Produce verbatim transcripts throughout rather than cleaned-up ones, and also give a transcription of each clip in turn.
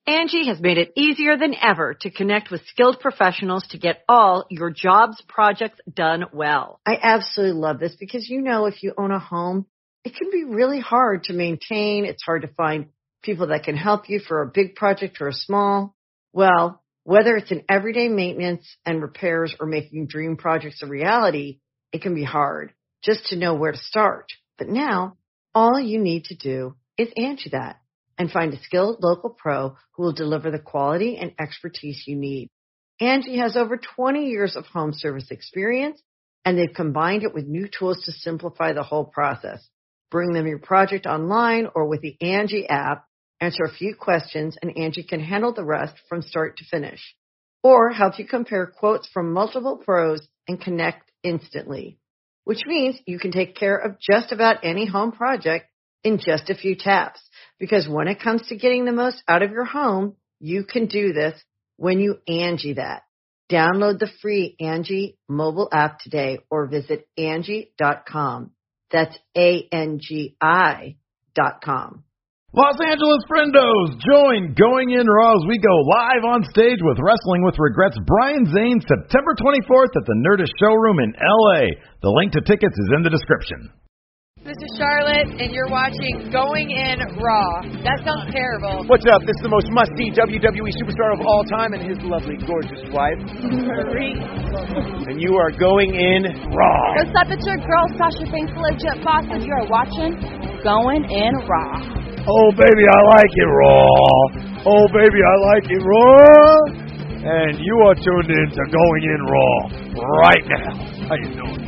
Angie has made it easier than ever to connect with skilled professionals to get all your jobs projects done well. I absolutely love this because, you know, if you own a home, it can be really hard to maintain. It's hard to find people that can help you for a big project or a small. Well, whether it's in everyday maintenance and repairs or making dream projects a reality, it can be hard just to know where to start. But now, all you need to do is Angie that and find a skilled local pro who will deliver the quality and expertise you need. Angie has over twenty years of home service experience, and they've combined it with new tools to simplify the whole process. Bring them your project online or with the Angie app, answer a few questions, and Angie can handle the rest from start to finish. Or help you compare quotes from multiple pros and connect instantly, which means you can take care of just about any home project in just a few taps. Because when it comes to getting the most out of your home, you can do this when you Angie that. Download the free Angie mobile app today or visit Angie dot com. That's A N G I dot com. Los Angeles friendos, join Going In Raw as we go live on stage with Wrestling with Regrets Brian Zane September twenty-fourth at the Nerdist Showroom in L A. The link to tickets is in the description. This is Charlotte, and you're watching Going In Raw. That sounds terrible. What's up? This is the most must-see W W E superstar of all time and his lovely, gorgeous wife, Marie. And you are going in Raw. What's up? It's your girl, Sasha Banks, legit boss, and you're watching Going In Raw. Oh, baby, I like it raw. Oh, baby, I like it raw. And you are tuned in to Going In Raw right now. How you doing?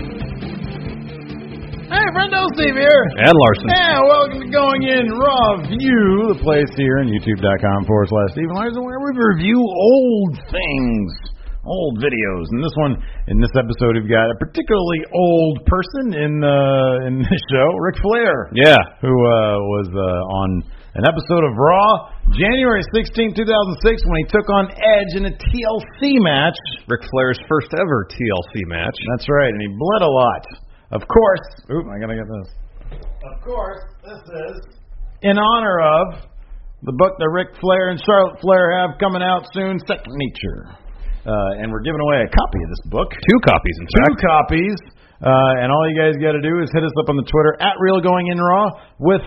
Hey, friendo, Steve here. And Larson. Yeah, welcome to Going In Raw View, the place here on youtube.com forward slash Steve Larson, where we review old things, old videos. And this one, in this episode, we've got a particularly old person in uh, in this show, Ric Flair. Yeah. Who uh, was uh, on an episode of Raw, January sixteenth, two thousand six, when he took on Edge in a T L C match. Ric Flair's first ever T L C match. That's right, and he bled a lot. Of course, oop, I gotta get this. Of course, this is in honor of the book that Ric Flair and Charlotte Flair have coming out soon, Second Nature. Uh, and we're giving away a copy of this book. Two copies, in fact. Two copies. Uh, and all you guys got to do is hit us up on the Twitter, at Real Going In Raw, with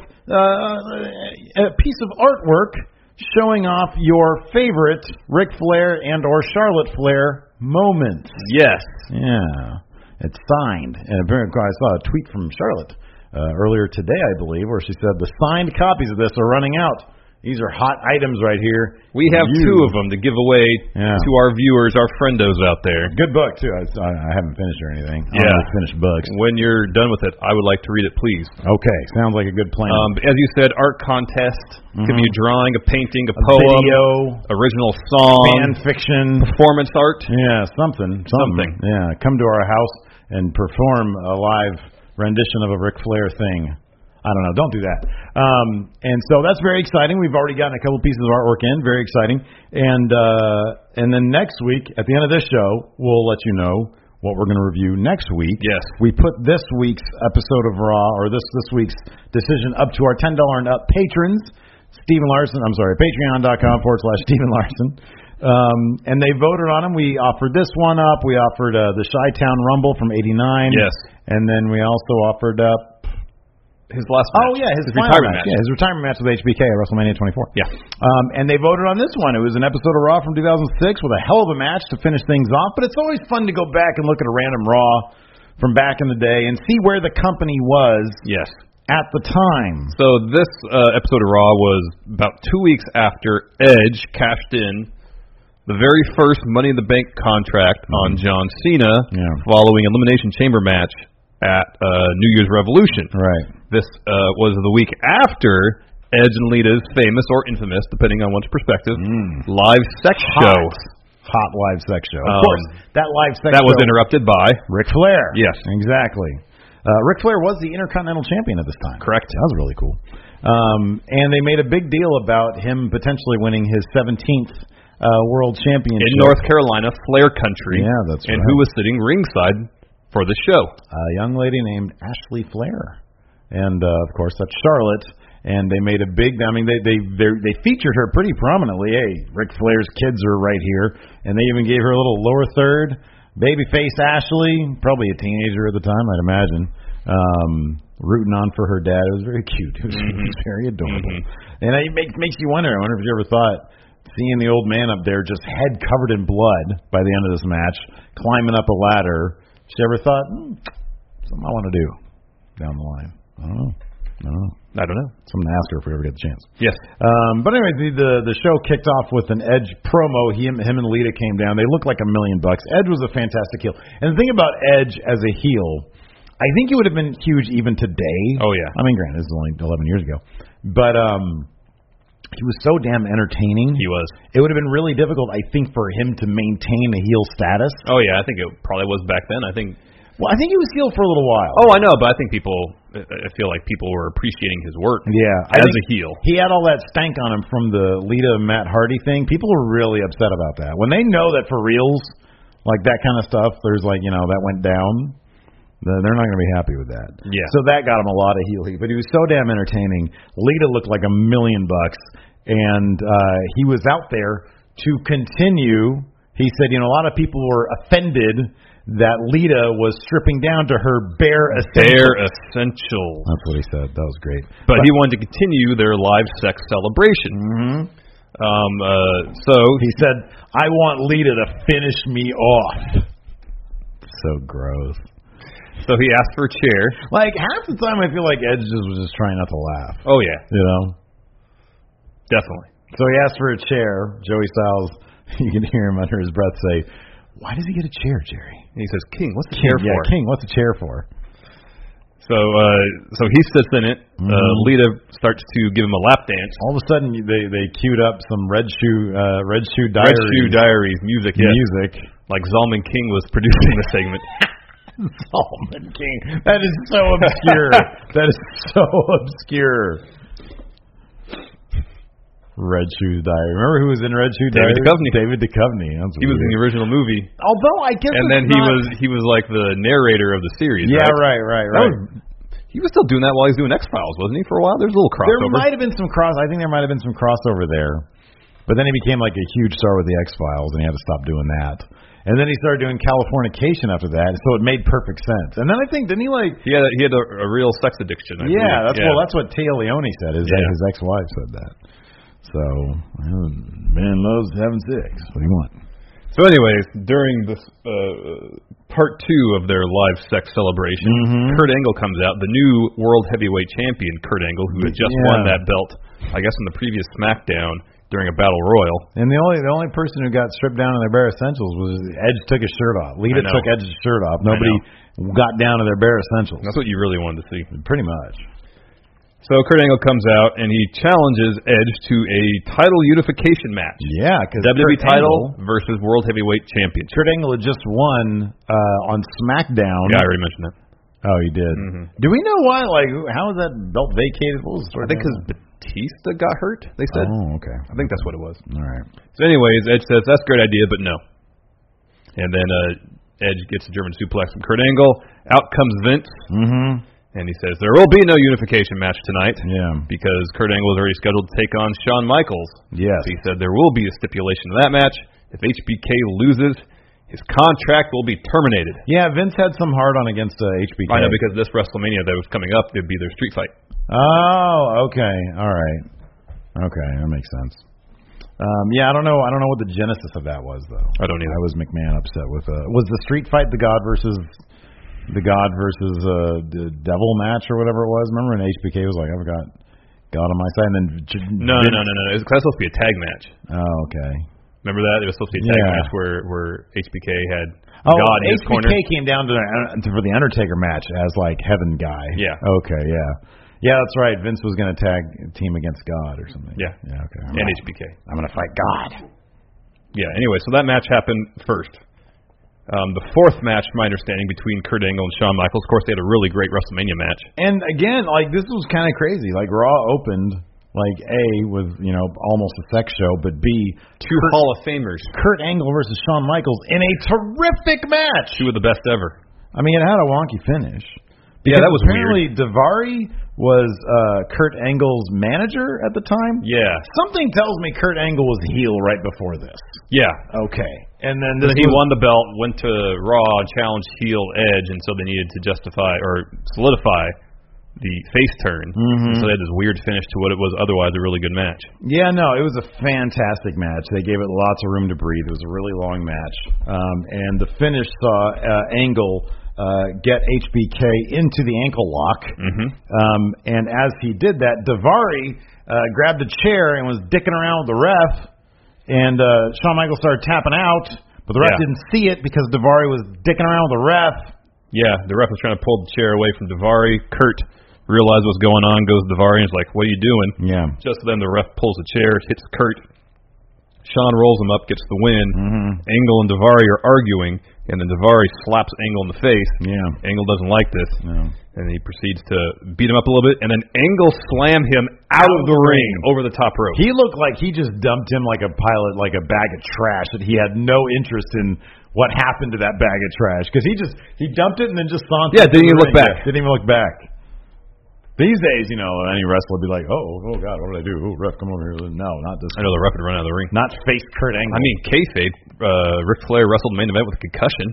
uh, a piece of artwork showing off your favorite Ric Flair and or Charlotte Flair moments. Yes. Yeah. It's signed. And apparently I saw a tweet from Charlotte uh, earlier today, I believe, where she said the signed copies of this are running out. These are hot items right here. We have you. two of them to give away yeah. to our viewers, our friendos out there. Good book, too. I, I haven't finished or anything. I yeah. finished books. When you're done with it, I would like to read it, please. Okay. Sounds like a good plan. Um, as you said, art contest. Mm-hmm. Could be a drawing, a painting, a, a poem, video, original song, fan fiction, performance art. Yeah, something. Something. Something. Yeah. Come to our house and perform a live rendition of a Ric Flair thing. I don't know. Don't do that. Um, and so that's very exciting. We've already gotten a couple pieces of artwork in. Very exciting. And uh, and then next week, at the end of this show, we'll let you know what we're going to review next week. Yes. We put this week's episode of Raw, or this this week's decision, up to our ten dollars and up patrons. Stephen Larson, I'm sorry, patreon.com forward slash Stephen Larson. Um, and they voted on them. We offered this one up. We offered uh, the Chi-Town Rumble from eighty-nine. Yes. And then we also offered up his last match. Oh, yeah, his, his final retirement match. match. Yeah, his retirement match with H B K at WrestleMania twenty-four. Yeah. Um, and they voted on this one. It was an episode of Raw from two thousand six with a hell of a match to finish things off. But it's always fun to go back and look at a random Raw from back in the day and see where the company was. Yes. At the time. So this uh, episode of Raw was about two weeks after Edge cashed in the very first Money in the Bank contract mm-hmm. on John Cena yeah. following Elimination Chamber match at uh, New Year's Revolution. Right. This uh, was the week after Edge and Lita's famous or infamous, depending on one's perspective, mm. live sex Hot. show. Hot live sex show. Of um, course, that live sex that show. was interrupted by Ric Flair. Yes. Exactly. Uh, Ric Flair was the Intercontinental Champion at this time. Correct. That was really cool. Um, and they made a big deal about him potentially winning his seventeenth uh, World Championship. In North Carolina, Flair Country. Yeah, that's and right. And who was sitting ringside for the show? A young lady named Ashley Flair. And, uh, of course, that's Charlotte. and they made a big. I mean, they they they featured her pretty prominently. Hey, Ric Flair's kids are right here, and they even gave her a little lower third. Babyface Ashley, probably a teenager at the time, I'd imagine, um, rooting on for her dad. It was very cute. It was, mm-hmm. it was very adorable. Mm-hmm. And it makes makes you wonder. I wonder if you ever thought seeing the old man up there, just head covered in blood by the end of this match, climbing up a ladder. She ever thought, hmm, something I want to do down the line? I don't know. I don't know. I don't know. Something to ask her if we ever get the chance. Yes. Um, but anyway, the, the the show kicked off with an Edge promo. He, him and Lita came down. They looked like a million bucks. Edge was a fantastic heel. And the thing about Edge as a heel, I think he would have been huge even today. Oh, yeah. I mean, granted, this is only eleven years ago. But um, he was so damn entertaining. He was. It would have been really difficult, I think, for him to maintain a heel status. Oh, yeah. I think it probably was back then. I think... Well, I think he was heel for a little while. Oh, I know, but I think people, I feel like people were appreciating his work yeah, as a heel. He had all that stank on him from the Lita and Matt Hardy thing. People were really upset about that. When they know that for reals, like that kind of stuff, there's like, you know, that went down, they're not going to be happy with that. Yeah. So that got him a lot of heel heat. But he was so damn entertaining. Lita looked like a million bucks, and uh, he was out there to continue. He said, you know, a lot of people were offended that Lita was stripping down to her bare essentials. Bare essentials. That's what he said. That was great. But, but he wanted to continue their live sex celebration. Mm-hmm. Um, uh, so he said, I want Lita to finish me off. So gross. So he asked for a chair. Like, half the time I feel like Edge just was just trying not to laugh. Oh, yeah. You know? Definitely. So he asked for a chair. Joey Styles, you can hear him under his breath say, why does he get a chair, Jerry? And he says, King, what's the King, chair yeah, for? King, what's the chair for? So uh, so he sits in it. Mm-hmm. Uh, Lita starts to give him a lap dance. All of a sudden, they they queued up some Red Shoe uh, Red Shoe Diaries. Red Shoe Diaries music, yeah. Music. Like Zalman King was producing the segment. Zalman King. That is so obscure. That is so obscure. Red Shoe Diary. Remember who was in Red Shoe Diary? David Duchovny. David Duchovny. That's he weird. was in the original movie. Although I guess, and then he not... was he was like the narrator of the series. Yeah, right, right, right, right. Was, he was still doing that while he was doing X Files, wasn't he? For a while, there's a little crossover. There might have been some cross. I think there might have been some crossover there. But then he became like a huge star with the X Files, and he had to stop doing that. And then he started doing Californication after that, so it made perfect sense. And then I think didn't he like he had a, he had a, a real sex addiction. I yeah, believe. that's yeah. well, that's what Téa Leoni said. Is yeah. that his ex-wife said that. So, well, man loves having sex. What do you want? So, anyways, during this uh, part two of their live sex celebration, mm-hmm. Kurt Angle comes out, the new World Heavyweight Champion, Kurt Angle, who had just yeah. won that belt, I guess, in the previous SmackDown during a Battle Royal. And the only the only person who got stripped down in their bare essentials was Edge took his shirt off. Lita took Edge's shirt off. Nobody got down to their bare essentials. That's what you really wanted to see. Pretty much. So Kurt Angle comes out and he challenges Edge to a title unification match. Yeah, because W W E title Angle, versus World Heavyweight Championship. Kurt Angle had just won uh, on SmackDown. Yeah, I already mentioned that. Oh, he did. Mm-hmm. Do we know why? Like, how was that belt vacated? What was the story? I think because Batista got hurt. They said. Oh, okay. I think that's what it was. All right. So, anyways, Edge says that's a great idea, but no. And then uh, Edge gets a German suplex from Kurt Angle. Out comes Vince. Mm-hmm. And he says, there will be no unification match tonight. Yeah. Because Kurt Angle is already scheduled to take on Shawn Michaels. Yes. So he said there will be a stipulation to that match. If H B K loses, his contract will be terminated. Yeah, Vince had some hard on against uh, H B K. I know, because this WrestleMania that was coming up, it'd be their street fight. Oh, okay. All right. Okay, that makes sense. Um, yeah, I don't know. I don't know what the genesis of that was, though. I don't either. I was McMahon upset with. Uh, was the street fight the God versus... The God versus uh, the Devil match or whatever it was. Remember when H B K was like, I've got God on my side, and then no, no, no, no, no. It was supposed to be a tag match. Oh, okay. Remember that? It was supposed to be a tag yeah. match where where H B K had oh, God in his H B K corner. came down to, to for the Undertaker match as like heaven guy. Yeah. Okay. Yeah. Yeah, that's right. Vince was going to tag team against God or something. Yeah. Yeah. Okay. And right. H B K. I'm going to fight God. Yeah. Anyway, so that match happened first. Um, the fourth match, my understanding, between Kurt Angle and Shawn Michaels. Of course, they had a really great WrestleMania match. And again, like this was kind of crazy. Like Raw opened, like A with you know almost a sex show, but B two Kurt, Hall of Famers, Kurt Angle versus Shawn Michaels in a terrific match. Two of the best ever. I mean, it had a wonky finish. Yeah, that was apparently weird. Daivari was uh, Kurt Angle's manager at the time. Yeah. Something tells me Kurt Angle was heel right before this. Yeah. Okay. And then Then this he was, won the belt, went to Raw, and challenged heel Edge, and so they needed to justify or solidify the face turn. Mm-hmm. So they had this weird finish to what it was otherwise a really good match. Yeah, no, it was a fantastic match. They gave it lots of room to breathe. It was a really long match. Um, and the finish saw uh, Angle uh, get H B K into the ankle lock. Mm-hmm. Um, and as he did that, Daivari uh, grabbed a chair and was dicking around with the ref. And uh, Shawn Michaels started tapping out, but the ref Yeah. didn't see it because Daivari was dicking around with the ref. Yeah, the ref was trying to pull the chair away from Daivari. Kurt realized what's going on, goes to Daivari, and is like, what are you doing? Yeah. Just then the ref pulls the chair, hits Kurt. Sean rolls him up, gets the win. Mm-hmm. Angle and Daivari are arguing, and then Daivari slaps Angle in the face. Yeah. Angle doesn't like this, No. and he proceeds to beat him up a little bit, and then Angle slammed him out of the ring over the top rope. He looked like he just dumped him like a pilot, like a bag of trash, that he had no interest in what happened to that bag of trash. Because he just, he dumped it and then just sauntered. Yeah, didn't to the even look ring. back. Didn't even look back. These days, you know, any wrestler would be like, oh, oh God, what did I do? Oh, ref, come over here. No, not this. I know the ref would run out of the ring. Not face Kurt Angle. I mean, kayfabe, uh, Ric Flair wrestled main event with a concussion.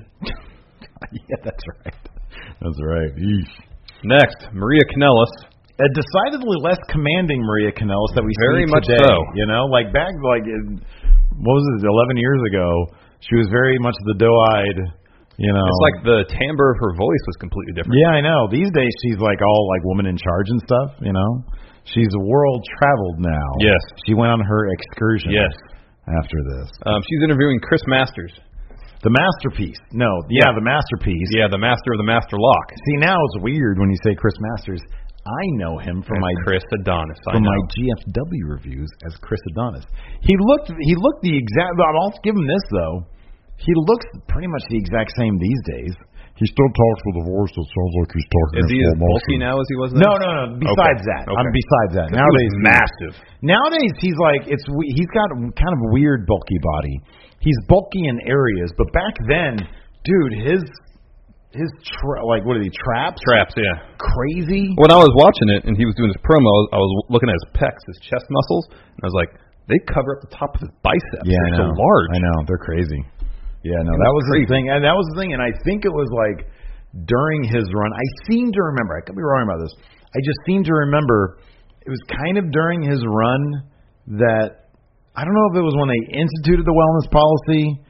yeah, that's right. That's right. Eesh. Next, Maria Kanellis. A decidedly less commanding Maria Kanellis that we Very see much today. so. You know, like back, like, in, what was it, eleven years ago, she was very much the doe-eyed, you know. It's like the timbre of her voice was completely different. Yeah, I know. These days she's like all like woman in charge and stuff, you know. She's world traveled now. Yes. She went on her excursion. Yes. After this. Um, she's interviewing Chris Masters. The masterpiece. No, yeah, the masterpiece. Yeah, the master of the master lock. See, now it's weird when you say Chris Masters. I know him from As my Chris Adonis. I from know. my G F W reviews as Chris Adonis. He looked he looked the exact. I'll give him this though. He looks pretty much the exact same these days. He still talks with a voice that sounds like he's talking Is in he slow as bulky motion. now as he was then? No, no, no. Besides Okay. that, Okay. I'm besides that. He Nowadays, was massive. Nowadays, he's like it's. we- He's got kind of a weird bulky body. He's bulky in areas, but back then, dude, his his tra- like what are they traps? Traps, yeah. Crazy. When I was watching it and he was doing his promo, I was looking at his pecs, his chest muscles, and I was like, they cover up the top of his biceps. Yeah, They're I know. so large. I know they're crazy. Yeah, no, It that was was the crazy. thing, and that was the thing, and I think it was like during his run. I seem to remember. I could be wrong about this. I just seem to remember it was kind of during his run that I don't know if it was when they instituted the wellness policy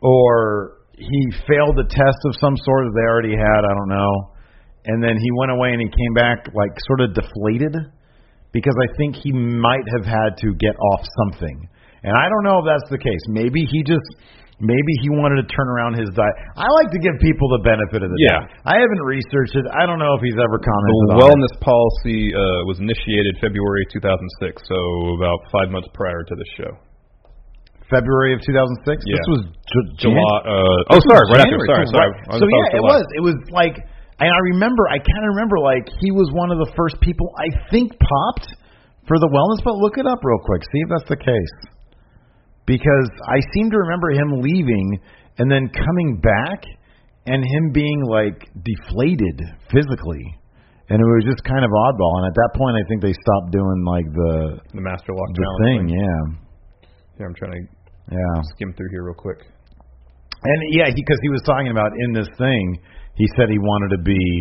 or he failed a test of some sort that they already had. I don't know. And then he went away and he came back like sort of deflated because I think he might have had to get off something. And I don't know if that's the case. Maybe he just maybe he wanted to turn around his diet. I like to give people the benefit of the Yeah. doubt. I haven't researched it. I don't know if he's ever commented The on it. wellness policy uh, was initiated February two thousand six, so about five months prior to the show. February of two thousand six. Yeah. This was J- July. Jan- Uh, oh, This was sorry, right after. January, Sorry, so sorry. right- I So thought yeah, it July. was. It was like, and I remember. I kind of remember like he was one of the first people I think popped for the wellness. But look it up real quick. See if that's the case. Because I seem to remember him leaving and then coming back and him being like deflated physically. And it was just kind of oddball. And at that point, I think they stopped doing like the The Master Lock the Challenge thing. Yeah, Here, I'm trying to yeah. skim through here real quick. And yeah, because he, he was talking about in this thing, he said he wanted to be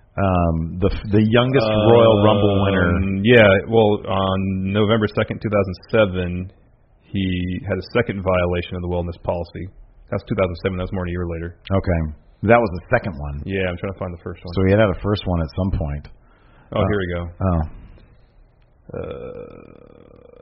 um, the the youngest Royal Rumble winner. Um, Yeah, well, on November second, two thousand seven, he had a second violation of the wellness policy. That's two thousand seven. That was more than a year later. Okay, that was the second one. Yeah, I'm trying to find the first one. So he had had a first one at some point. oh, here we go. Oh, Uh,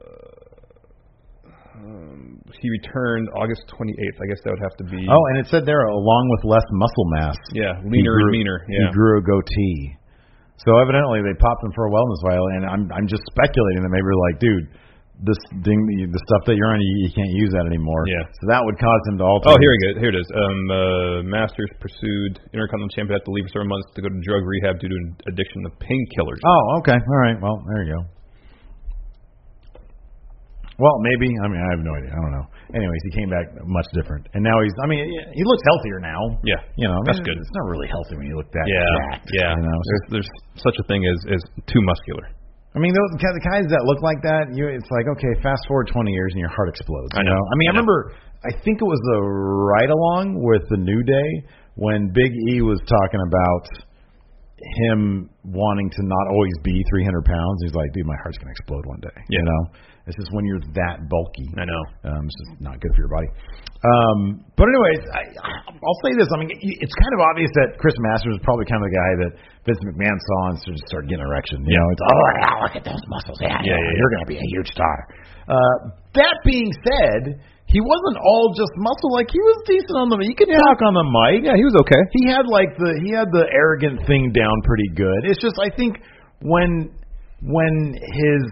um, he returned August twenty-eighth. I guess that would have to be. oh, and it said there along with less muscle mass. yeah, he leaner grew, and meaner. Yeah. He grew a goatee. So evidently they popped him for a wellness violation, and I'm I'm just speculating that maybe they're like, dude, this thing, the stuff that you're on, you, you can't use that anymore. Yeah. So that would cause him to alter. Oh, here we go. Here it is. Um, uh, Masters pursued Intercontinental Champion had to leave for several months to go to drug rehab due to an addiction to painkillers. Oh, okay. All right. Well, there you go. Well, maybe. I mean, I have no idea. I don't know. Anyways, he came back much different, and now he's. I mean, he looks healthier now. Yeah, you know, I mean, that's good. It's not really healthy when you look that yeah, jacked. Yeah, you know? there's, there's such a thing as as too muscular. I mean, those the guys that look like that, you it's like, okay, fast forward twenty years and your heart explodes. I You know. know. I mean, I, I remember. I think it was the ride along with the New Day when Big E was talking about him wanting to not always be three hundred pounds. He's like, dude, my heart's going to explode one day. Yeah. You know? It's just when you're that bulky. I know. Um, it's just not good for your body. Um, but anyways, I, I'll say this. I mean, it's kind of obvious that Chris Masters is probably kind of the guy that Vince McMahon saw and just started getting erection. You know, it's, oh, yeah, look at those muscles. Yeah, yeah, yeah, you're going to be a huge star. Uh, that being said, he wasn't all just muscle. Like, he was decent on the mic. He could yeah. talk on the mic. Yeah, he was okay. He had like the he had the arrogant thing down pretty good. It's just I think when when his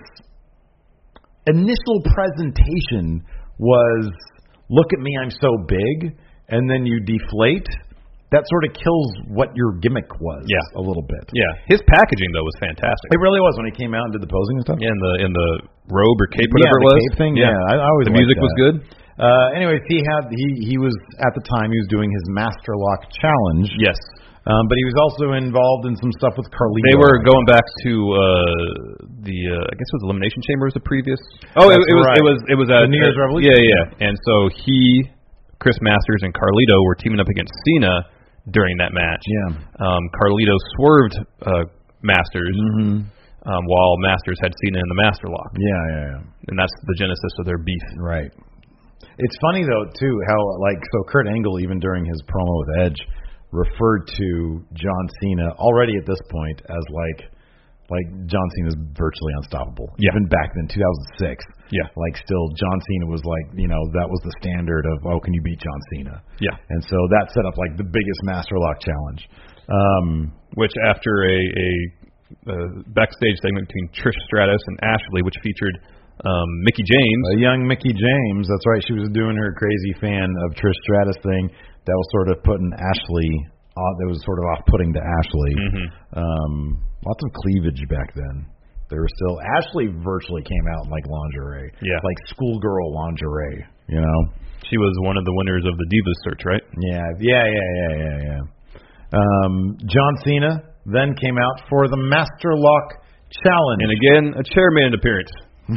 initial presentation was look at me, I'm so big, and then you deflate, that sort of kills what your gimmick was yeah. a little bit. Yeah. His packaging though was fantastic. It really was when he came out and did the posing and stuff. Yeah, in the in the robe or cape, yeah, whatever the it was. Cape thing. Yeah, yeah I, I always the music that. was good. Uh, anyways, he had he he was at the time he was doing his Master Lock Challenge. Yes. Um, but he was also involved in some stuff with Carlito. They were going back to uh, the uh, I guess it was Elimination Chamber was the previous. Oh, it, it was right. it was it was at the New Year's Revolution. Yeah, yeah. And so he, Chris Masters, and Carlito were teaming up against Cena during that match. Yeah. Um, Carlito swerved uh, Masters, mm-hmm. um, while Masters had Cena in the Master Lock. Yeah, yeah, yeah. And that's the genesis of their beef. Right. It's funny though too how like so Kurt Angle even during his promo with Edge referred to John Cena already at this point as like like John Cena's virtually unstoppable. Yeah. Even back in two thousand six. Yeah. Like still John Cena was like, you know, that was the standard of oh, can you beat John Cena? Yeah. And so that set up like the biggest Master Lock challenge. Um which after a, a, a backstage segment between Trish Stratus and Ashley, which featured um, Mickie James. A young Mickie James, that's right. She was doing her crazy fan of Trish Stratus thing. That was sort of putting Ashley, uh, that was sort of off-putting to Ashley. Mm-hmm. Um, lots of cleavage back then. There were still, Ashley virtually came out in like lingerie. Yeah. Like schoolgirl lingerie, you know? She was one of the winners of the Divas search, right? Yeah, yeah, yeah, yeah, yeah, yeah. Um, John Cena then came out for the Master Lock Challenge. And again, a chair made an appearance.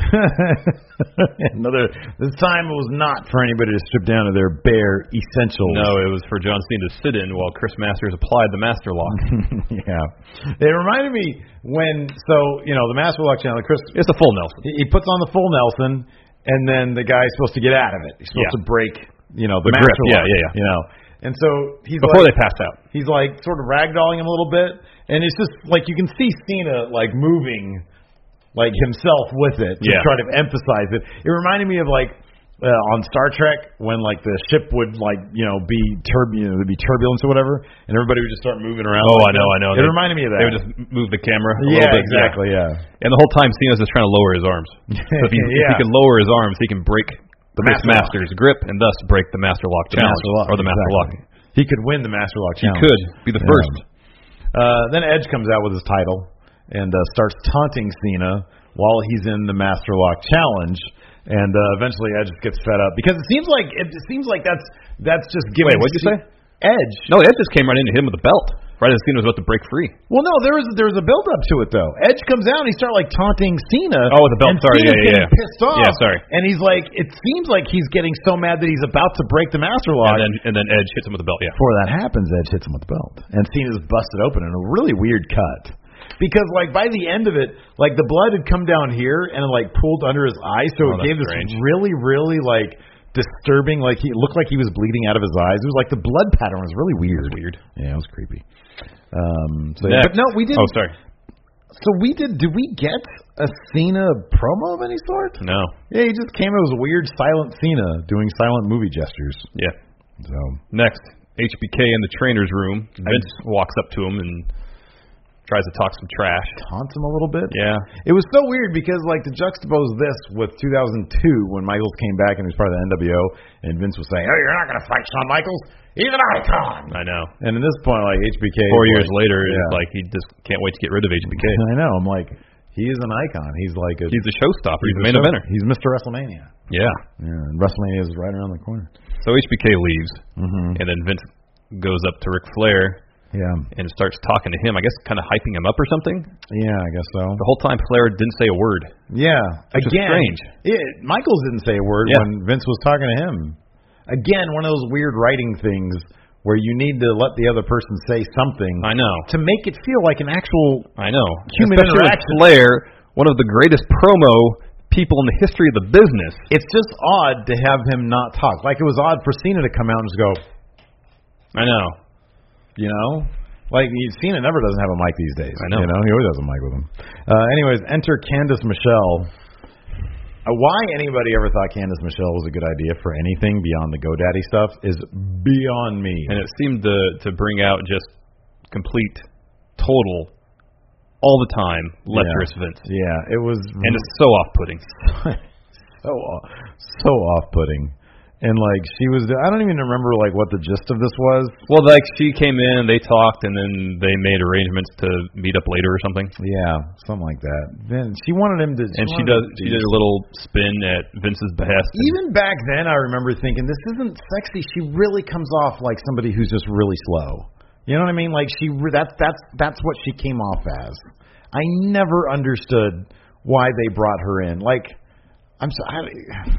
Another. This time it was not for anybody to strip down to their bare essentials. No, it was for John Cena to sit in while Chris Masters applied the Master Lock. Yeah, it reminded me when so you know the Master Lock channel. Chris, it's a full Nelson. He, he puts on the full Nelson, and then the guy's supposed to get out of it. He's supposed yeah. to break, you know, the, the Master grip. Lock. Yeah, yeah, yeah. You know, and so he's before like, they passed out. He's like sort of ragdolling him a little bit, and it's just like you can see Cena like moving. Like himself with it to yeah. try to emphasize it. It reminded me of like uh, on Star Trek when like the ship would like you know be turb you know there'd be turbulence or whatever, and everybody would just start moving around. Oh, like I know, that. I know. It they, reminded me of that. They would just move the camera. A yeah, little bit. exactly. Yeah. yeah. And the whole time Cena's just trying to lower his arms. So if he, yeah. if he can lower his arms, he can break the Chris Masters grip and thus break the Master Lock the challenge Master Lock, or the Master exactly. Lock. He could win the Master Lock challenge. He could be the yeah. first. Uh, then Edge comes out with his title and uh, starts taunting Cena while he's in the Master Lock Challenge, and uh, eventually Edge gets fed up because it seems like it seems like that's that's just giving. Wait, what'd you say? Edge. No, Edge just came right into him with the belt. Right as Cena was about to break free. Well, no, there was there was a build up to it though. Edge comes out and he starts like taunting Cena. Oh, with the belt. And Sorry, Cena's yeah, yeah, getting yeah. pissed off. Yeah, sorry. And he's like, it seems like he's getting so mad that he's about to break the Master Lock. And then and then Edge hits him with the belt. Yeah. Before that happens, Edge hits him with the belt, and Cena's busted open in a really weird cut. Because, like, by the end of it, like, the blood had come down here and, like, pooled under his eye, so oh, it gave this strange. really, really, like, disturbing, like, he it looked like he was bleeding out of his eyes. It was like the blood pattern was really weird. It was weird. Yeah, it was creepy. Um, so, Next. but no, we didn't. Oh, sorry. So we did, did we get a Cena promo of any sort? No. Yeah, he just came out as weird silent Cena doing silent movie gestures. Yeah. So Next, H B K in the trainer's room. Vince I, walks up to him and tries to talk some trash. Taunts him a little bit. Yeah. It was so weird because, like, to juxtapose this with two thousand two when Michaels came back and he was part of the N W O, and Vince was saying, oh, you're not going to fight Shawn Michaels? He's an icon. I know. And at this point, like, H B K... Four years like, later, yeah. it's like he just can't wait to get rid of H B K. I know. I'm like, He is an icon. He's like a He's a showstopper. He's, he's a main show, eventer. He's Mister WrestleMania. Yeah. Yeah, and WrestleMania is right around the corner. So H B K leaves, Mm-hmm. and then Vince goes up to Ric Flair Yeah. and starts talking to him. I guess kind of hyping him up or something. Yeah, I guess so. The whole time Flair didn't say a word. Yeah. Which is Again, strange. Yeah, Michaels didn't say a word Yeah. when Vince was talking to him. Again, one of those weird writing things where you need to let the other person say something I know. to make it feel like an actual I know. human Especially with interaction. Flair, one of the greatest promo people in the history of the business. It's just odd to have him not talk. Like it was odd for Cena to come out and just go, I know. you know? Like Cena never doesn't have a mic these days. I know. You know, he always has a mic with him. Uh, anyways, enter Candice Michelle. Uh, why anybody ever thought Candice Michelle was a good idea for anything beyond the GoDaddy stuff is beyond me. And it seemed to to bring out just complete, total, all the time, lecherous yeah. Vince. Yeah, it was, And it's so off-putting. so off- so off-putting. And like she was, I don't even remember like what the gist of this was. Well, like she came in, they talked, and then they made arrangements to meet up later or something. Yeah, something like that. Then she wanted him to, And she wanted does. him to She did a little spin at Vince's behest. and- Even back then, I remember thinking, this isn't sexy. She really comes off like somebody who's just really slow. You know what I mean? Like she, re- that's that's that's what she came off as. I never understood why they brought her in. Like, I'm so, I,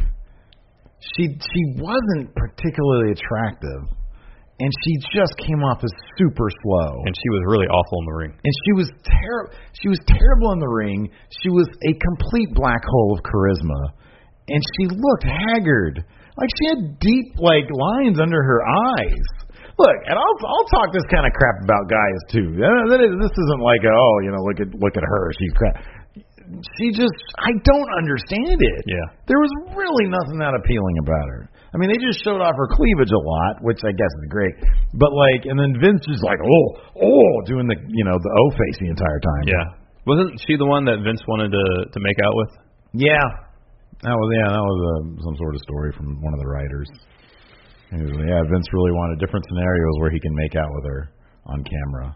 she she wasn't particularly attractive, and she just came off as super slow. and she was really awful in the ring. And she was terrible. She was terrible in the ring. She was a complete black hole of charisma, and she looked haggard. Like she had deep like lines under her eyes. Look, and I'll I'll talk this kind of crap about guys too. Uh, that is, this isn't like a, oh, you know, look at look at her. She's crap. She just, I don't understand it. Yeah. There was really nothing that appealing about her. I mean, they just showed off her cleavage a lot, which I guess is great. But like, and then Vince is like, oh, oh, doing the, you know, the O face the entire time. Yeah. Wasn't she the one that Vince wanted to to make out with? Yeah. That was, yeah, that was uh, some sort of story from one of the writers. He was, yeah, Vince really wanted different scenarios where he can make out with her on camera.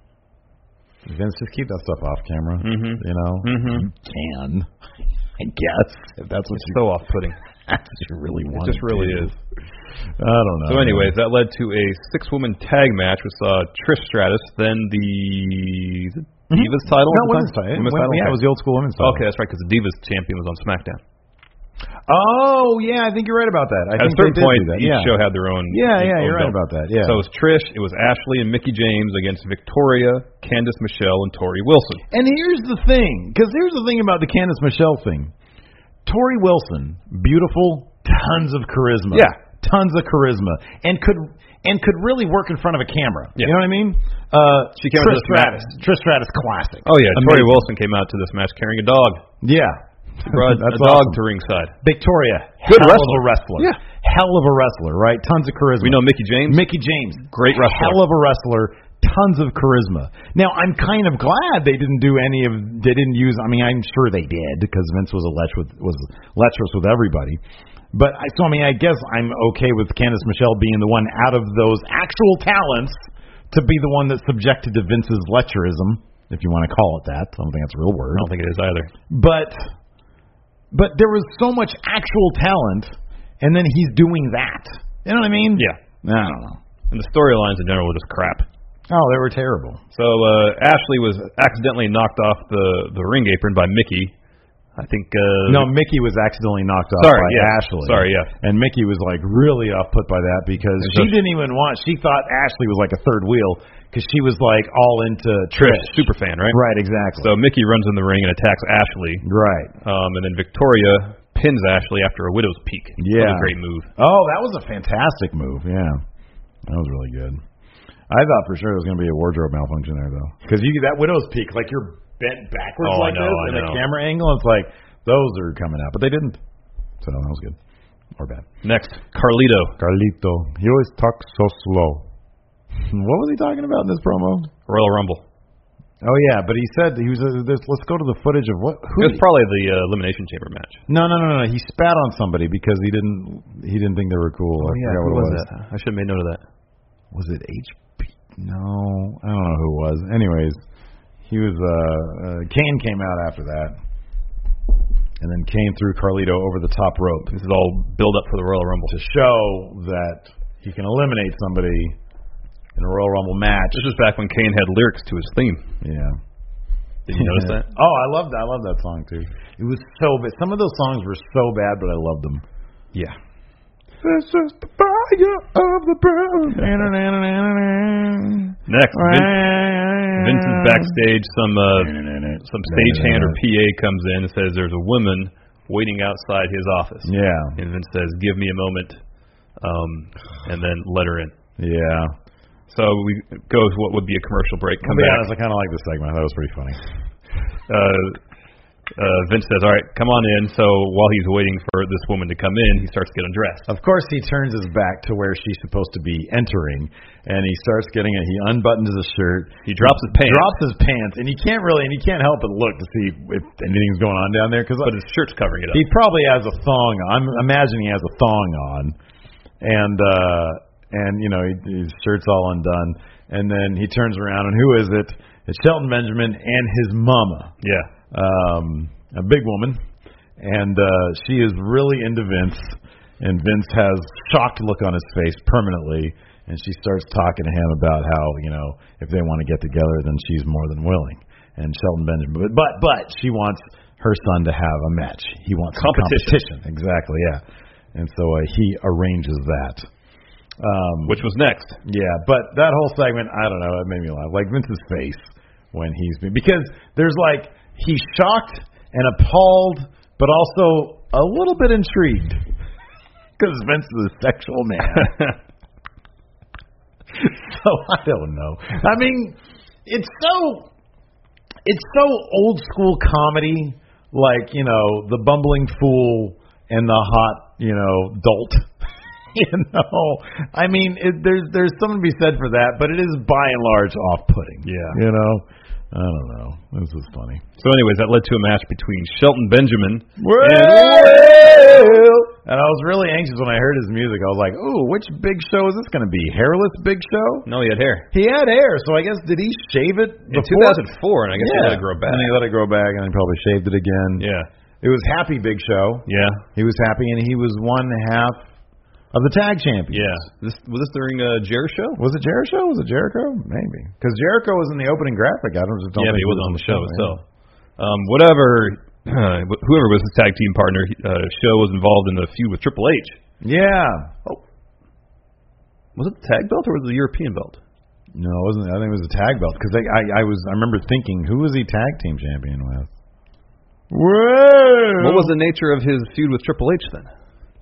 Vince, just keep that stuff off camera. Mhm. You know, Mhm. you can, I guess, if that's what you, So off-putting. that's what you really It want. just really to. is. I don't know. So, anyways, that led to a six-woman tag match with uh, Trish Stratus, then the, the Divas title. No, at the women's time? title. Women's Women- title? Yeah, it was the old school women's title. Okay, that's right, because the Divas champion was on SmackDown. Oh, yeah, I think you're right about that. I At a think certain they did point, do that. each yeah. show had their own. Yeah, yeah, own you're right belt. about that. Yeah. So it was Trish, it was Ashley and Mickie James against Victoria, Candice Michelle, and Tori Wilson. And here's the thing, because here's the thing about the Candice Michelle thing. Tori Wilson, beautiful, tons of charisma. Yeah. Tons of charisma. And could and could really work in front of a camera. Yeah. You know what I mean? Uh, She came out Trish to this match. Stratus. Trish Stratus classic. Oh, yeah, Tori Amazing. Wilson came out to this match carrying a dog. Yeah. She brought That's a dog awesome. to ringside. Victoria, Good hell wrestler. of a wrestler. Yeah. Hell of a wrestler, right? Tons of charisma. We know Mickie James. Mickie James, Great wrestler. hell of a wrestler, tons of charisma. Now I'm kind of glad they didn't do any of, they didn't use. I mean, I'm sure they did because Vince was a lech with was lecherous with everybody. But I so I mean, I guess I'm okay with Candice Michelle being the one out of those actual talents to be the one that's subjected to Vince's lecherism, if you want to call it that. I don't think that's a real word. I don't think it is either. But but there was so much actual talent, and then he's doing that. You know what I mean? Yeah. I don't know. And the storylines in general were just crap. Oh, they were terrible. So uh, Ashley was accidentally knocked off the, the ring apron by Mickie. I think. Uh, No, Mickie was accidentally knocked off Sorry, by yeah. Ashley. Sorry, yeah. And Mickie was like really off put by that because It's she just- didn't even want. She thought Ashley was like a third wheel because she was like all into Trish, Trish. super fan, right? Right, exactly. So Mickie runs in the ring and attacks Ashley, right. um, and then Victoria pins Ashley after a widow's peak. Yeah. What a great move. Oh, that was a fantastic move. Yeah, that was really good. I thought for sure there was going to be a wardrobe malfunction there though, because you that widow's peak, like you're bent backwards Oh, I like know, this, I and the know. camera angle, it's like those are coming out, but they didn't. So that was good or bad. Next, Carlito. Carlito, he always talks so slow. What was he talking about in this promo? Royal Rumble. Oh yeah, but he said he was. Uh, this, let's go to the footage of what? Who? It was probably the uh, Elimination Chamber match. no, no, no, no. He spat on somebody because he didn't. He didn't think they were cool. I forgot who what was it was. that? I should have made note of that. Was it H P? No, I don't know who it was. Anyways, he was. Uh, uh, Kane came out after that, and then Kane threw Carlito over the top rope. This is all build up for the Royal Rumble to show that he can eliminate somebody in a Royal Rumble match. This was back when Kane had lyrics to his theme. Yeah. Did you notice that? Oh, I loved that. I love that song too. It was so bad. Some of those songs were so bad, but I loved them. Yeah. This is the fire of the brown. Next, Vince, Vince is backstage. Some uh, some stagehand or P A comes in and says there's a woman waiting outside his office. Yeah. And Vince says, "Give me a moment," um, and then let her in. Yeah. So we go to what would be a commercial break. Come I'll be back. honest, I kind of like this segment. I thought it was pretty funny. Uh, Uh, Vince says, all right, come on in. So while he's waiting for this woman to come in, he starts getting dressed. Of course, he turns his back to where she's supposed to be entering, and he starts getting it. He unbuttons his shirt. He drops his pants. Drops his pants, and you can't really, and you can't help but look to see if anything's going on down there. Cause but his shirt's covering it up. He probably has a thong on. I'm imagining he has a thong on, and uh, and you know he, his shirt's all undone. And then he turns around, and who is it? It's Shelton Benjamin and his mama. Yeah. Um, a big woman, and uh, she is really into Vince, and Vince has shocked look on his face permanently, and she starts talking to him about how, you know, if they want to get together, then she's more than willing. And Shelton Benjamin, but but, but she wants her son to have a match. He wants competition. competition. Exactly, yeah. And so uh, he arranges that. Um, Which was next. Yeah, but that whole segment, I don't know, it made me laugh. Like Vince's face when he's been, because there's like, he's shocked and appalled, but also a little bit intrigued because Vince is a sexual man. So I don't know. I mean, it's so it's so old school comedy, like, you know, the bumbling fool and the hot, you know, dolt. You know, I mean, it, there's there's something to be said for that, but it is by and large off-putting. Yeah, you know. I don't know. This is funny. So anyways, that led to a match between Shelton Benjamin well, and And I was really anxious when I heard his music. I was like, ooh, which Big Show is this going to be? Hairless Big Show? No, he had hair. He had hair, so I guess, did he shave it In before? two thousand four, and I guess yeah. he let it grow back. And he let it grow back, and he probably shaved it again. Yeah. It was Happy Big Show. Yeah. He was happy, and he was one half of the tag champions. Yeah. This, was this during uh, Jericho? Was it Jericho? Was it Jericho? Maybe. Because Jericho was in the opening graphic. I don't just don't Yeah, but think he wasn't on the show yeah. itself. Um, whatever, uh, whoever was his tag team partner, uh, Show was involved in the feud with Triple H. Yeah. Oh. Was it the tag belt or was it the European belt? No, it wasn't. I think it was the tag belt because I, I, I was. I remember thinking, who was he tag team champion with? Whoa! What was the nature of his feud with Triple H then?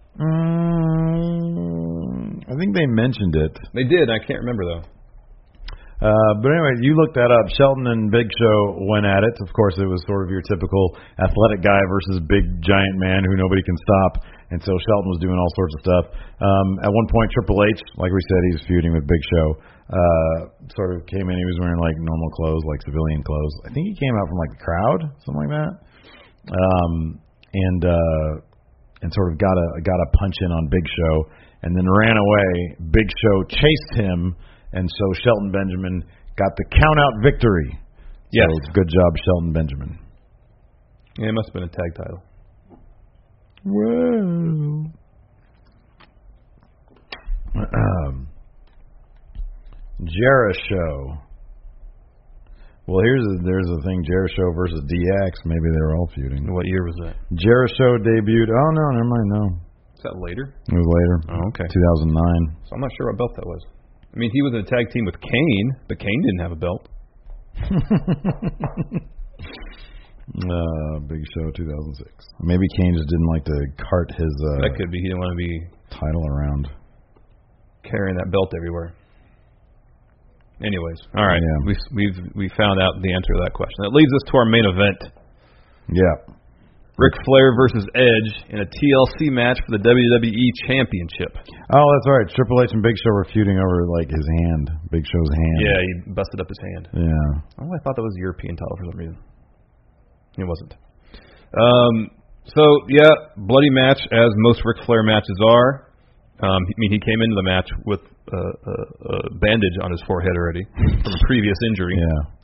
Um, I think they mentioned it. They did. I can't remember though. Uh, but anyway, you looked that up. Shelton and Big Show went at it. Of course, it was sort of your typical athletic guy versus big giant man who nobody can stop. And so Shelton was doing all sorts of stuff. Um, at one point, Triple H, like we said, he was feuding with Big Show. Uh, sort of came in. He was wearing like normal clothes, like civilian clothes. I think he came out from like the crowd, something like that. Um, and uh, and sort of got a got a punch in on Big Show, and then ran away. Big Show chased him. And so Shelton Benjamin got the count-out victory. Yes. So good job, Shelton Benjamin. Yeah, it must have been a tag title. Whoa. Um, Jericho. Well, here's a, there's a thing, Jericho versus D X. Maybe they were all feuding. What year was that? Jericho debuted. Oh, no, never mind, no. Is that later? It was later. Oh, okay. two thousand nine. So I'm not sure what belt that was. I mean, he was in a tag team with Kane, but Kane didn't have a belt. uh, Big Show two thousand six. Maybe Kane just didn't like to cart his uh, that could be. He didn't want to be title around. Carrying that belt everywhere. Anyways, all right. Yeah. We we've we found out the answer to that question. That leads us to our main event. Yeah. Ric Flair versus Edge in a T L C match for the W W E Championship. Oh, that's right. Triple H and Big Show were feuding over like his hand, Big Show's hand. Yeah, he busted up his hand. Yeah. Oh, I thought that was a European title for some reason. It wasn't. Um. So yeah, bloody match as most Ric Flair matches are. Um. I mean, he came into the match with a, a, a bandage on his forehead already from a previous injury. Yeah.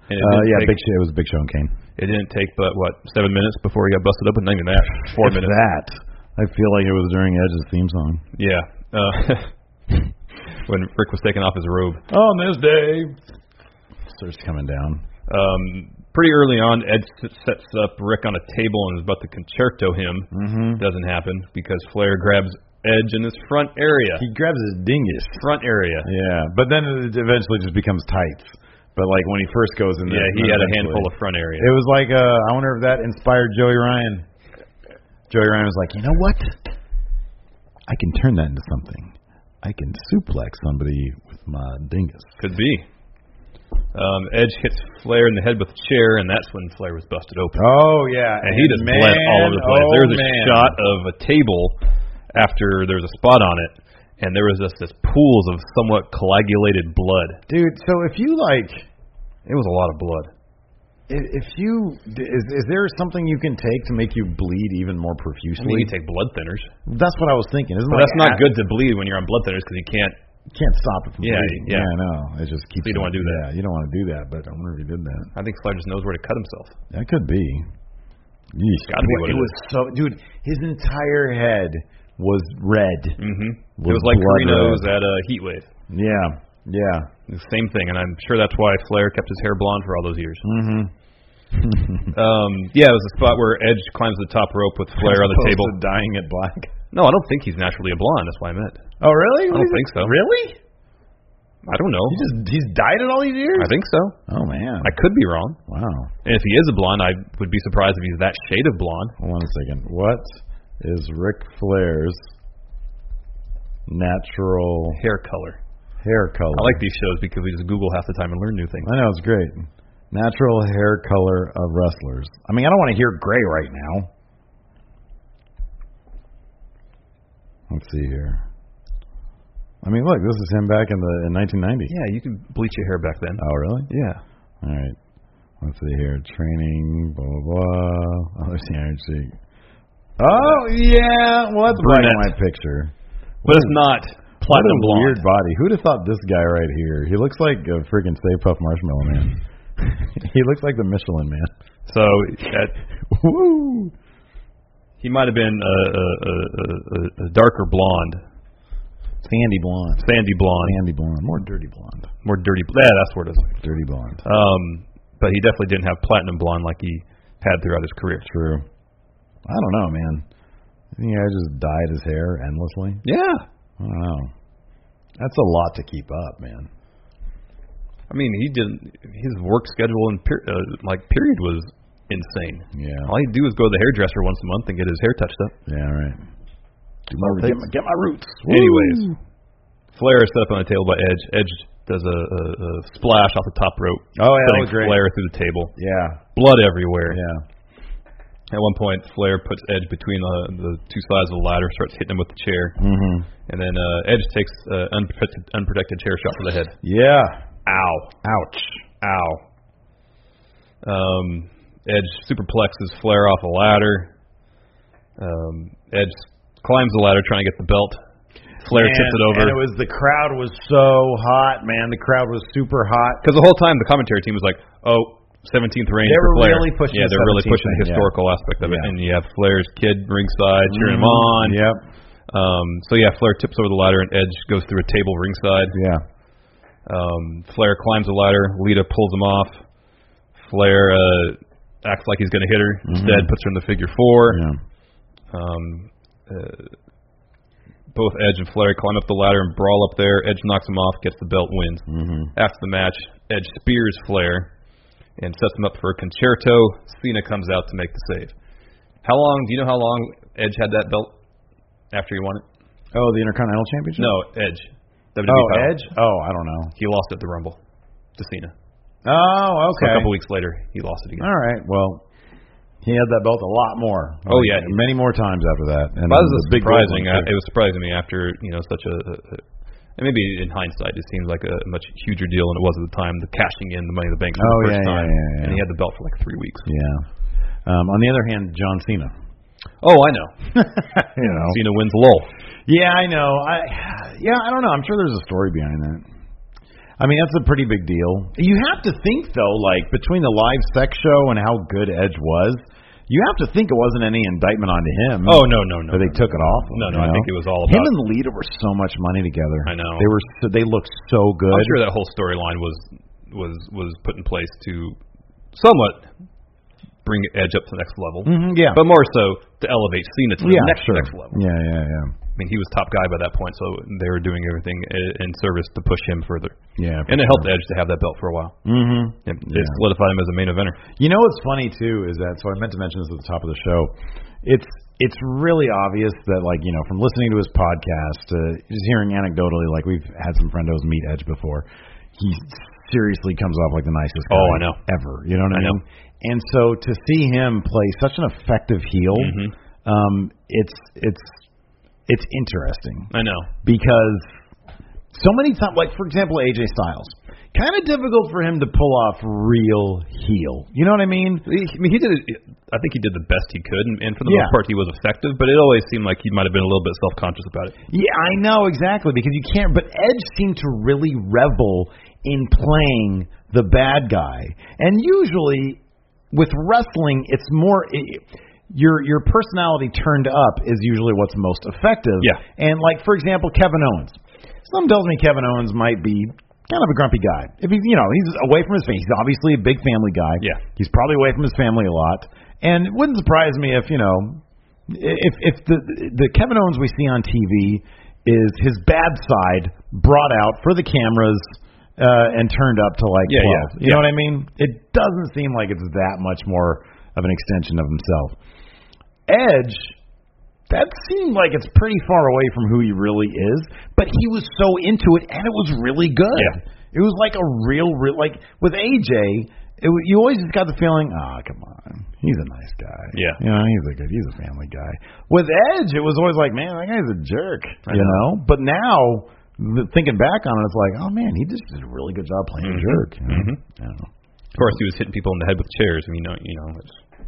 And it Uh, didn't yeah, take, Big Show. It was Big Show and Kane. It didn't take but what seven minutes before he got busted open. Not even that. Four If minutes. that. I feel like it was during Edge's theme song. Yeah. Uh, when Rick was taking off his robe. On this day, starts coming down. Um, pretty early on, Edge sets up Rick on a table and is about to concerto him. Mm-hmm. Doesn't happen because Flair grabs Edge in his front area. He grabs his dingus. Front area. Yeah, but then it eventually just becomes tights. But like when he first goes in there, Yeah, he had a handful of front area. It was like, uh, I wonder if that inspired Joey Ryan. Joey Ryan was like, you know what? I can turn that into something. I can suplex somebody with my dingus. Could be. Um, Edge hits Flair in the head with a chair, and that's when Flair was busted open. Oh, yeah. And he just man, bled all over the place. oh, There's a man. shot of a table after there was a spot on it, and there was just this pools of somewhat coagulated blood. Dude, so if you like... It was a lot of blood. If, if you... Is, is there something you can take to make you bleed even more I profusely? mean, you take blood thinners. That's what I was thinking. Isn't But like that's not ac- good to bleed when you're on blood thinners because you can't. Can't stop it from Yeah, bleeding. yeah. I know. It just keeps... So you don't wanna do that. Yeah, you don't want to do that, but I wonder if he did that. I think Flair just knows where to cut himself. That could be. Yeesh. Gotta be what it it was so... Dude, his entire head was red. Mm-hmm. Was It was like blood Carino's red. at a heat wave. Yeah, yeah. The same thing, and I'm sure that's why Flair kept his hair blonde for all those years. Mm-hmm. Um, yeah, it was a spot where Edge climbs the top rope with Flair on the Opposed table. to dying at black. No, I don't think he's naturally a blonde. That's why I meant. Oh, really? I don't think so. Really? I don't know. He just he's dyed it all these years? I think so. Oh, man. I could be wrong. Wow. And if he is a blonde, I would be surprised if he's that shade of blonde. Hold on a second. What is Ric Flair's natural Hair color. hair color? I like these shows because we just Google half the time and learn new things. I know, it's great. Natural hair color of wrestlers. I mean, I don't want to hear gray right now. Let's see here. I mean, look, this is him back in the in nineteen ninety. Yeah, you can bleach your hair back then. Oh, really? Yeah. All right. Let's see here. Training, blah, blah, blah. Oh, let's see. Iron Sheik. Oh, yeah. Well, that's a black and Brunette. white picture. But it's not What platinum a blonde. weird body. Who'd have thought this guy right here? He looks like a freaking Stay Puft Marshmallow Man. He looks like the Michelin Man. So at, Woo! he might have been a, a, a, a, a darker blonde, Sandy blonde. sandy blonde, Sandy blonde. More dirty blonde. more dirty. Yeah, that's where it is. Dirty blonde. Um, but he definitely didn't have platinum blonde like he had throughout his career. True. I don't know, man. I think I just dyed his hair endlessly. Yeah. I don't know. That's a lot to keep up, man. I mean, he didn't. His work schedule and per, uh, like period was insane. Yeah. All he'd do is go to the hairdresser once a month and get his hair touched up. Yeah, right. Do my, get, my, get my roots. Anyways, Flair is set up on the table by Edge. Edge does a, a, a splash off the top rope, Oh, yeah, that sending was great. Flair through the table. Yeah, Blood everywhere. yeah. At one point, Flair puts Edge between the, the two sides of the ladder, starts hitting him with the chair, Mm-hmm. and then uh, Edge takes an uh, unprotected, unprotected chair shot to the head. Yeah. Ow. Ouch. Ow. Um, Edge superplexes Flair off a ladder. Um, Edge climbs the ladder trying to get the belt. Flair Man, tips it over. And it was the crowd was so hot, man. The crowd was super hot. Because the whole time the commentary team was like, oh, seventeenth reign They for were Flair. really pushing yeah, the they're really seventeenth pushing the thing, yeah. historical aspect of it. Yeah. And you have Flair's kid ringside cheering him on. Yep. Um, so yeah, Flair tips over the ladder and Edge goes through a table ringside. Yeah. Um, Flair climbs the ladder. Lita pulls him off. Flair uh, acts like he's going to hit her. Instead, puts her in the figure four. Yeah. Um, uh, both Edge and Flair climb up the ladder and brawl up there. Edge knocks him off, gets the belt, wins. Mm-hmm. After the match, Edge spears Flair and sets him up for a concerto. Cena comes out to make the save. How long? Do you know how long Edge had that belt after he won it? Oh, the Intercontinental Championship? No, Edge. W W E Oh, title. Edge? Oh, I don't know. He lost at the Rumble to Cena. Oh, So okay. a couple weeks later, he lost it again. All right. Well, he had that belt a lot more. Oh, Like, yeah. many more times after that. And That it was a big surprising. gold one, I, it was surprising to me after you know such a, a, a and maybe in hindsight it seems like a much huger deal than it was at the time. The cashing in the Money in the Bank for Oh, the first yeah, yeah, time, yeah, yeah. and he had the belt for like three weeks. too. Yeah. Um, on the other hand, John Cena. Oh, I know. you know. Cena wins Lowell. Yeah, I know. I yeah, I don't know. I'm sure there's a story behind that. I mean, that's a pretty big deal. You have to think, though, like, between the live sex show and how good Edge was, you have to think it wasn't any indictment onto him. Oh, no, no, no. That they no, took no. it off. No, no, you know? I think it was all about... Him and Lita were so much money together. I know. They were. So, they looked so good. I'm sure that whole storyline was, was, was put in place to somewhat bring Edge up to the next level. Mm-hmm, yeah. But more so to elevate Cena to the yeah, next, sure. next level. Yeah, yeah, yeah. I mean, he was top guy by that point, so they were doing everything in service to push him further. Yeah. And it sure. helped Edge to have that belt for a while. Mm-hmm. It, yeah. it solidified him as a main eventer. You know what's funny, too, is that, so I meant to mention this at the top of the show, it's it's really obvious that, like, you know, from listening to his podcast, uh, just hearing anecdotally, like, we've had some friendos meet Edge before, he seriously comes off like the nicest guy oh, I know. ever. You know what I, I mean? know. And so to see him play such an effective heel, mm-hmm. um, it's it's it's interesting. I know. Because so many times, like, for example, A J Styles, kind of difficult for him to pull off real heel. You know what I mean? He, I mean, he did it, I think he did the best he could, and, and for the Yeah. most part, he was effective, but it always seemed like he might have been a little bit self-conscious about it. Yeah, I know, exactly, because you can't, but Edge seemed to really revel in playing the bad guy. And usually, with wrestling, it's more... It, Your your personality turned up is usually what's most effective. Yeah. And, like, for example, Kevin Owens. Something tells me Kevin Owens might be kind of a grumpy guy. If he's, you know, he's away from his family. He's obviously a big family guy. Yeah. He's probably away from his family a lot. And it wouldn't surprise me if, you know, if if the the Kevin Owens we see on T V is his bad side brought out for the cameras uh, and turned up to, like, Yeah, twelve. yeah, You yeah. know what I mean? It doesn't seem like it's that much more of an extension of himself. Edge, that seemed like it's pretty far away from who he really is, but he was so into it, and it was really good. Yeah. It was like a real, real like, with A J, it, you always just got the feeling, ah, oh, come on, he's a nice guy. Yeah. You know, he's a good, he's a family guy. With Edge, it was always like, man, that guy's a jerk, I you know. know? But now, the, thinking back on it, it's like, oh, man, he just did a really good job playing Mm-hmm. a jerk. You know? Mm-hmm. I don't know. Of course, he was hitting people in the head with chairs. I mean, you know, you know it's,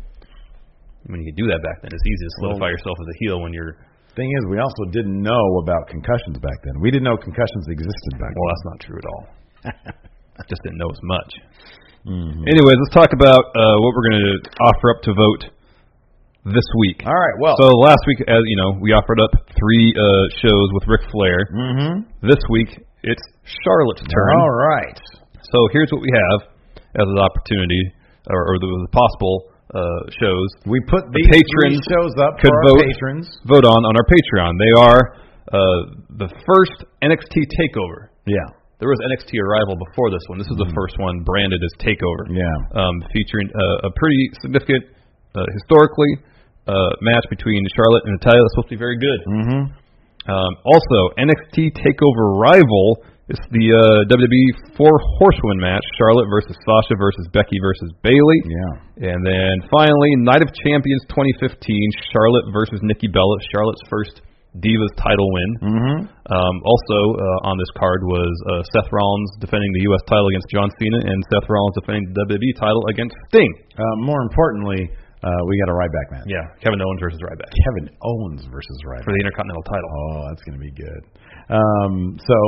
when you could do that back then, it's easy to solidify yourself as a heel when you're... Thing is, we also didn't know about concussions back then. We didn't know concussions existed back Well, then. that's not true at all. Just didn't know as much. Mm-hmm. Anyways, let's talk about uh, what we're going to offer up to vote this week. All right, well. So last week, as you know, we offered up three uh, shows with Ric Flair. Mm-hmm. This week, it's Charlotte's turn. All right. So here's what we have as an opportunity, or, or the, the possible uh, shows. We put The these patrons three shows up could for our vote, patrons. vote on on our Patreon. They are uh, the first N X T TakeOver. Yeah. There was N X T Arrival before this one. This is the first one branded as TakeOver. Yeah. Um, featuring uh, a pretty significant, uh, historically, uh, match between Charlotte and Natalya. That's supposed to be very good. Mm-hmm. Um, also, N X T TakeOver Rival is the uh, W W E Four Horsewomen match: Charlotte versus Sasha versus Becky versus Bayley. Yeah. And then finally, Night of Champions twenty fifteen: Charlotte versus Nikki Bella. Charlotte's first Divas title win. Mm-hmm. Um, also uh, on this card was uh, Seth Rollins defending the U S title against John Cena, and Seth Rollins defending the W W E title against Sting. Uh, more importantly, uh, we got a Ryback match. Yeah, Kevin Owens versus Ryback Kevin Owens versus Ryback. for the Intercontinental title. Oh, that's going to be good. Um, so,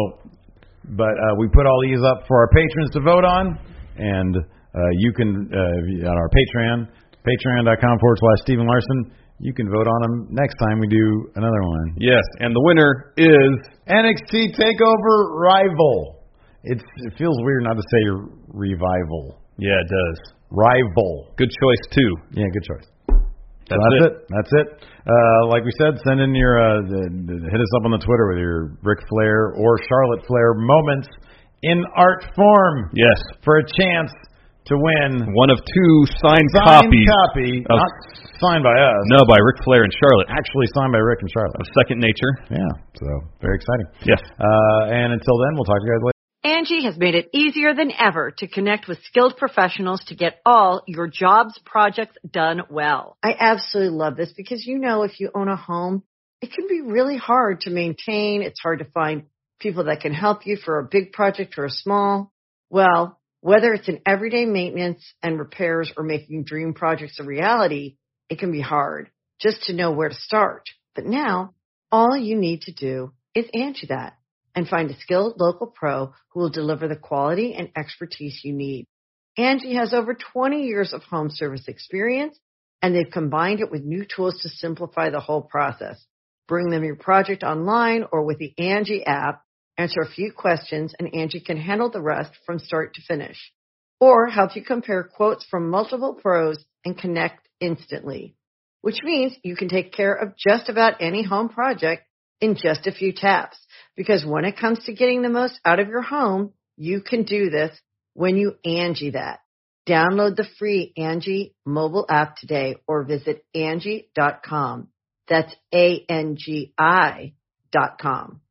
but uh, we put all these up for our patrons to vote on, and uh, you can, uh, on our Patreon, patreon.com forward slash Stephen Larson, you can vote on them next time we do another one. Yes, and the winner is N X T TakeOver Rival. It's, it feels weird not to say revival. yeah, it does. Rival. Good choice too. Yeah, good choice. That's, so that's it. it. That's it. Uh, like we said, send in your uh, the, the, hit us up on the Twitter with your Ric Flair or Charlotte Flair moments in art form Yes, for a chance to win one of two signed, signed copies. copy, of- not signed by us, No, by Ric Flair and Charlotte actually signed by Rick and Charlotte. of Second Nature. Yeah, so very exciting. Yes. Uh, and until then, we'll talk to you guys later. Angie has made it easier than ever to connect with skilled professionals to get all your jobs projects done well. I absolutely love this because, you know, if you own a home, it can be really hard to maintain. It's hard to find people that can help you for a big project or a small. Well, whether it's in everyday maintenance and repairs or making dream projects a reality, it can be hard just to know where to start. But now, all you need to do is Angie that. and find a skilled local pro who will deliver the quality and expertise you need. Angie has over twenty years of home service experience, and they've combined it with new tools to simplify the whole process. Bring them your project online or with the Angie app, answer a few questions, and Angie can handle the rest from start to finish. Or help you compare quotes from multiple pros and connect instantly, which means you can take care of just about any home project in just a few taps. Because when it comes to getting the most out of your home, you can do this when you Angie that. Download the free Angie mobile app today or visit Angie dot com. That's A N G I dot com.